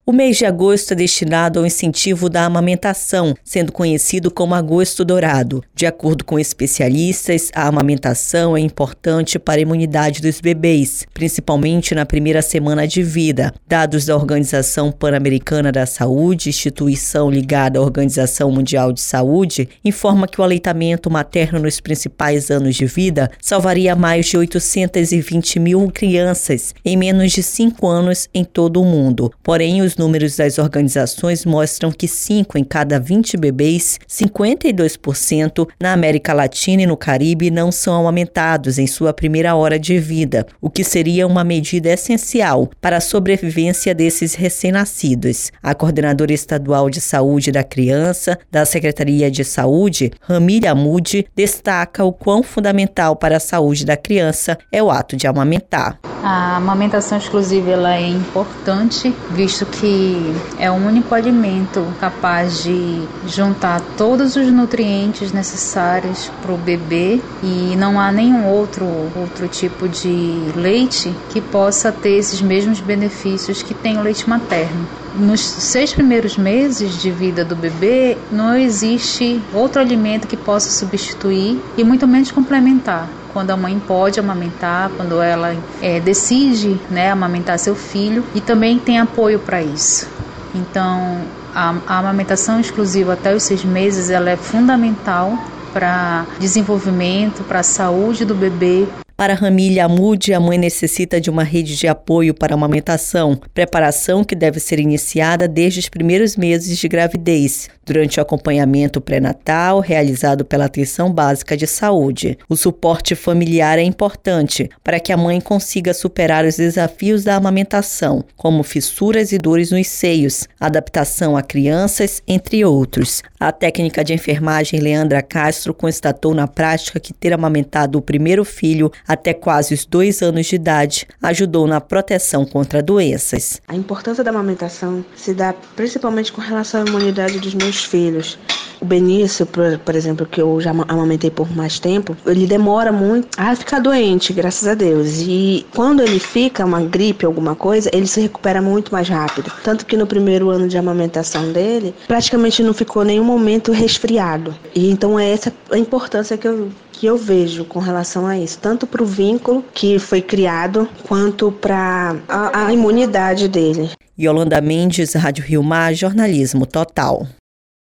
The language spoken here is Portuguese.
O mês de agosto é destinado ao incentivo da amamentação, sendo conhecido como Agosto Dourado. De acordo com especialistas, a amamentação é importante para a imunidade dos bebês, principalmente na primeira semana de vida. Dados da Organização Pan-Americana da Saúde, instituição ligada à Organização Mundial de Saúde, informa que o aleitamento materno nos principais anos de vida salvaria mais de 820 mil crianças em menos de 5 anos em todo o mundo. Porém, os números das organizações mostram que 5 em cada 20 bebês, 52% na América Latina e no Caribe, não são amamentados em sua primeira hora de vida, o que seria uma medida essencial para a sobrevivência desses recém-nascidos. A coordenadora estadual de saúde da criança da Secretaria de Saúde, Ramília Hamoud, destaca o quão fundamental para a saúde da criança é o ato de amamentar. A amamentação exclusiva ela é importante, visto que é o único alimento capaz de juntar todos os nutrientes necessários para o bebê e não há nenhum outro tipo de leite que possa ter esses mesmos benefícios que tem o leite materno. Nos 6 primeiros meses de vida do bebê, não existe outro alimento que possa substituir e muito menos complementar. Quando a mãe pode amamentar, quando ela decide amamentar seu filho e também tem apoio para isso. Então, a amamentação exclusiva até os 6 meses ela é fundamental para desenvolvimento, para a saúde do bebê. Para Ramília Hamoud, a mãe necessita de uma rede de apoio para a amamentação, preparação que deve ser iniciada desde os primeiros meses de gravidez, durante o acompanhamento pré-natal realizado pela Atenção Básica de Saúde. O suporte familiar é importante para que a mãe consiga superar os desafios da amamentação, como fissuras e dores nos seios, adaptação a crianças, entre outros. A técnica de enfermagem Leandra Castro constatou na prática que ter amamentado o primeiro filho até quase os 2 anos de idade ajudou na proteção contra doenças. A importância da amamentação se dá principalmente com relação à imunidade dos meus filhos. O Benício, por exemplo, que eu já amamentei por mais tempo, ele demora muito a ficar doente, graças a Deus. E quando ele fica, uma gripe, alguma coisa, ele se recupera muito mais rápido. Tanto que no primeiro ano de amamentação dele, praticamente não ficou nenhum momento resfriado. E então é essa a importância que eu vejo com relação a isso, tanto para o vínculo que foi criado, quanto para a imunidade dele. Yolanda Mendes, Rádio Rio Mar, Jornalismo Total.